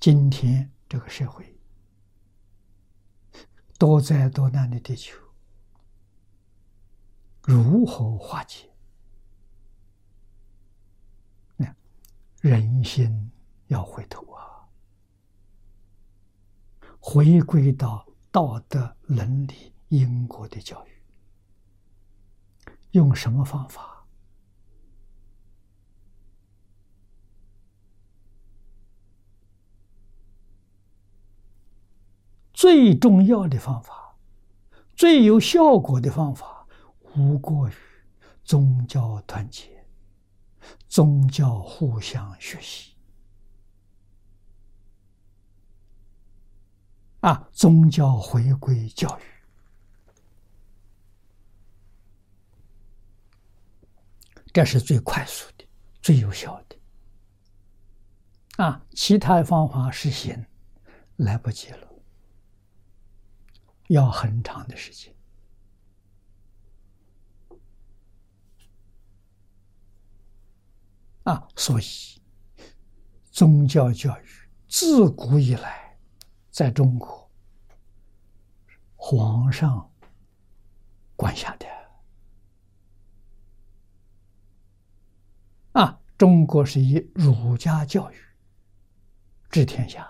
今天这个社会，多灾多难的地球，如何化解？人心要回头啊，回归到道德伦理因果的教育。用什么方法？最重要的方法，最有效果的方法，无过于宗教团结，宗教互相学习。宗教回归教育，这是最快速的、最有效的。其他方法实行来不及了，要很长的时间。所以宗教教育自古以来，在中国皇上管辖的。中国是以儒家教育治天下，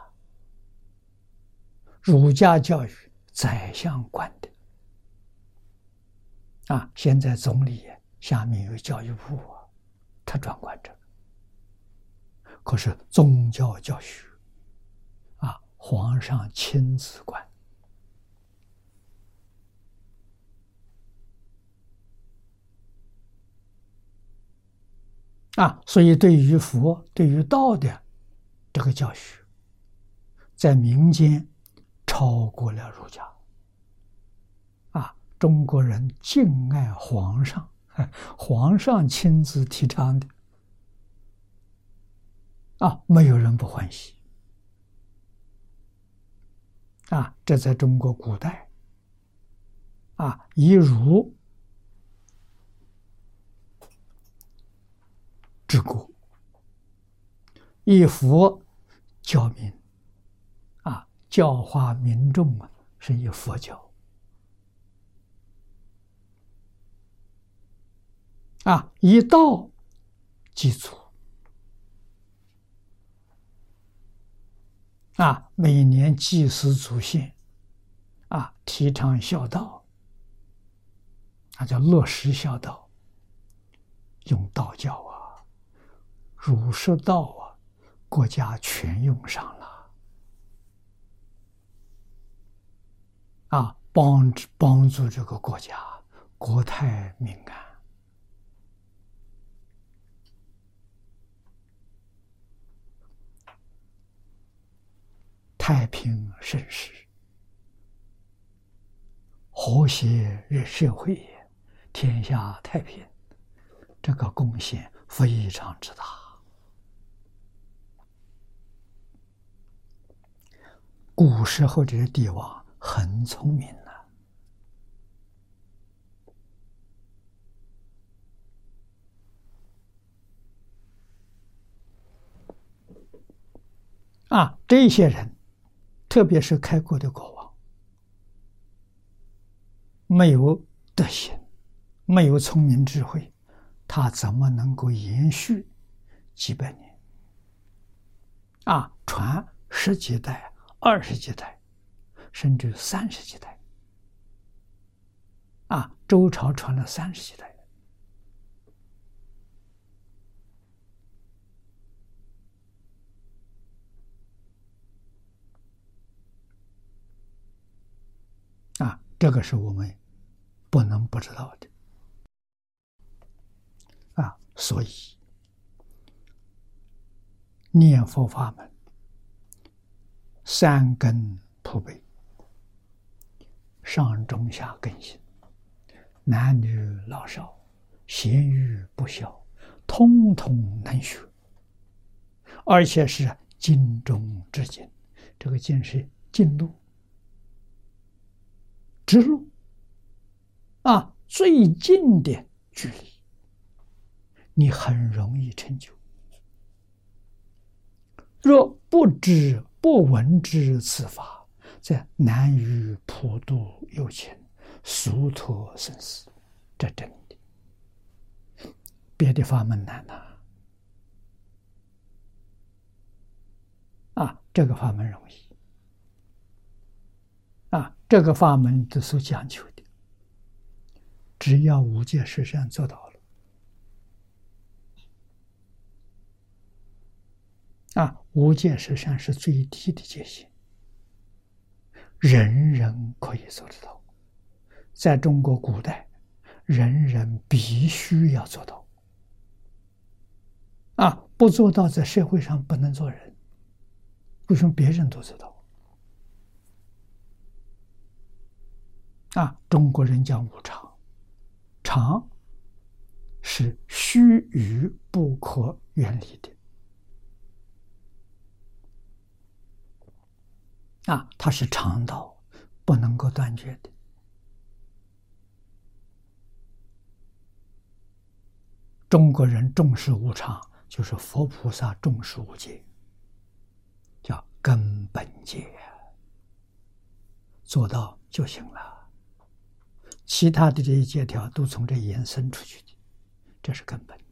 儒家教育宰相管的。现在总理下面有教育部他专管这个。可是宗教教育皇上亲自管。所以对于佛、对于道的这个教学，在民间超过了儒家。中国人敬爱皇上，皇上亲自提倡的，没有人不欢喜。这在中国古代，以儒治国，以佛教民，教化民众是以佛教。以道祭祖。每年祭祀祖先，提倡孝道，叫落实孝道，用道教儒释道国家全用上了。帮助这个国家国泰民安。太平盛世，和谐社会，天下太平，这个贡献非常之大。古时候这些帝王很聪明这些人特别是开国的国王，没有德行，没有聪明智慧，他怎么能够延续几百年？传10几代、20几代，甚至30几代。周朝传了30几代。这个是我们不能不知道的。所以念佛法门3根普被，上中下根行，男女老少，贤愚不肖，通通能学，而且是经中之经。这个经是经路、直路最近的距离，你很容易成就。若不知不闻之此法，则难于普度有情，殊脱生死。这真的，别的法门难呐，这个法门容易。这个法门的所讲究的，只要无戒十善做到了，无戒十善是最低的界限，人人可以做得到。在中国古代，人人必须要做到，不做到在社会上不能做人。为什么别人都做到？中国人讲无常，常是须臾不可远离的，它是常道，不能够断绝的。中国人重视无常，就是佛菩萨重视无戒，叫根本戒，做到就行了。其他的这些戒条都从这延伸出去的，这是根本。